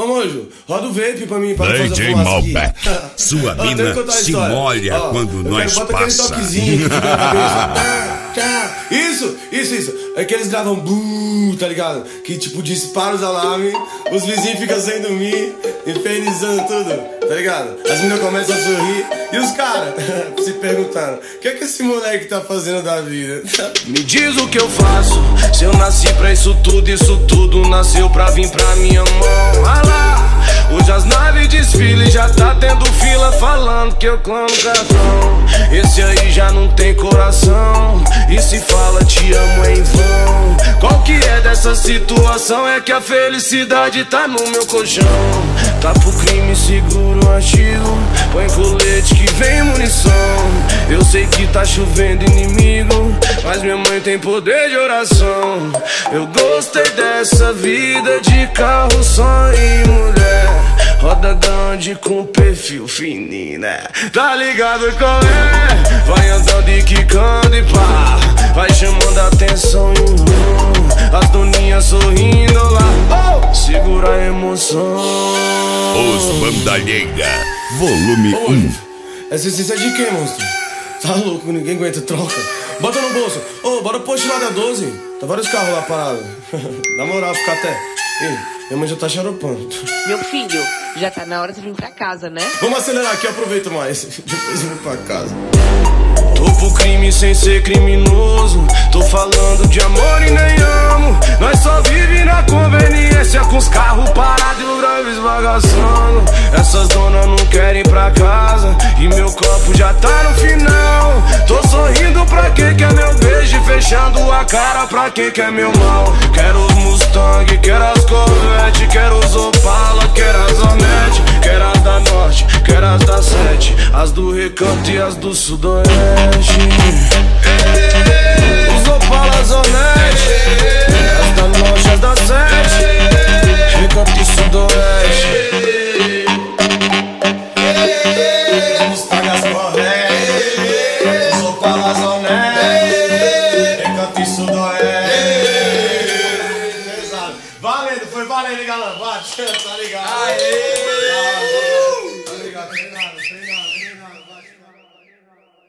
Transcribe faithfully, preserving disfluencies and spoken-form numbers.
Ô, Mojo, roda o vape pra mim, pra não fazer D J fumaça aqui. Malbec, sua Ó, mina se molha ó, quando eu nós quero, bota passa. aquele toquezinho que fica na cabeça. Tá, tá. Isso, isso, isso. É que eles gravam buu, tá ligado? Que tipo dispara os alarmes, os vizinhos ficam sem dormir, infernizando tudo, tá ligado? As meninas começam a sorrir e os caras se perguntando: o que é que esse moleque tá fazendo da vida? Me diz o que eu faço, se eu nasci pra isso tudo, isso tudo nasceu pra vir pra minha mão. Ah lá, hoje as naves desfilam e já tá tendo fila falando que eu clamo cartão. Esse aí já não tem coração, e se fala te amo em vão. Qual que é dessa situação? É que a felicidade tá no meu colchão. Tá pro crime, seguro artigo, põe colete que vem munição. Eu sei que tá chovendo inimigo, mas minha mãe tem poder de oração. Eu gostei dessa vida de carro, só e mulher, roda grande com perfil fininho, né? Tá ligado qual é? Vai andando e quicando e pá, vai chamando a atenção e um, as doninhas sorrindo lá, oh, segura a emoção. Os Bandalheira, volume Ô, um. essa essência é de quem, monstro? Tá louco, ninguém aguenta troca. Bota no bolso. Ô, bora pro posto lá da doze. Tá vários carros lá parados. Na moral, fica até. Ei, minha mãe já tá xaropando. Meu filho, já tá na hora de vir pra casa, né? Vamos acelerar aqui, aproveito mais. Depois eu vou pra casa. Tô pro crime sem ser criminoso, tô falando de amor e nem amo. Nós só vive na conveniência, com os carros parados e o drive esbagaçando. Essas donas não querem ir pra casa e meu copo já tá no final. Tô sorrindo pra quem quer meu beijo e fechando a cara pra quem quer meu mal. Quero os Mustang, quero as Corvette, quero os Opala, quero as Hornet, quero as da Norte, quero as da Sete, as do Recanto e as do Sudoeste. Os Opalas Hornet, as da Norte, as da Sete, Recanto e Sudoeste. Os Mustang, as Corvette, os Opalas Hornet, Recanto e Sudoeste. Valendo, foi valendo, galera. Bate, tá ligado? Aê!